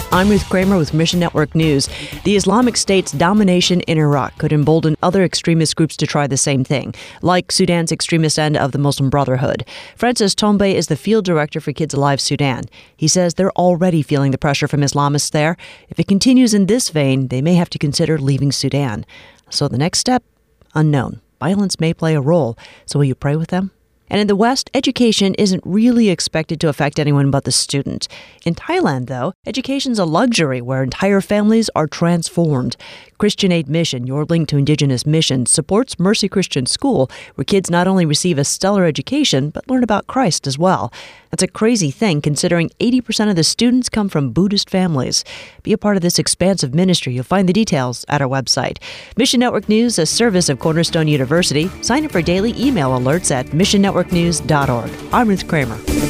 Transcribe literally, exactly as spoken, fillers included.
I'm Ruth Kramer with Mission Network News. The Islamic State's domination in Iraq could embolden other extremist groups to try the same thing, like Sudan's extremist end of the Muslim Brotherhood. Francis Tombe is the field director for Kids Alive Sudan. He says they're already feeling the pressure from Islamists there. If it continues in this vein, they may have to consider leaving Sudan. So the next step? Unknown. Violence may play a role. So will you pray with them? And in the West, education isn't really expected to affect anyone but the student. In Thailand, though, education's a luxury where entire families are transformed. Christian Aid Mission, your link to Indigenous missions, supports Mercy Christian School, where kids not only receive a stellar education, but learn about Christ as well. That's a crazy thing, considering eighty percent of the students come from Buddhist families. Be a part of this expansive ministry. You'll find the details at our website. Mission Network News, a service of Cornerstone University. Sign up for daily email alerts at mission network news dot org. I'm Ruth Kramer.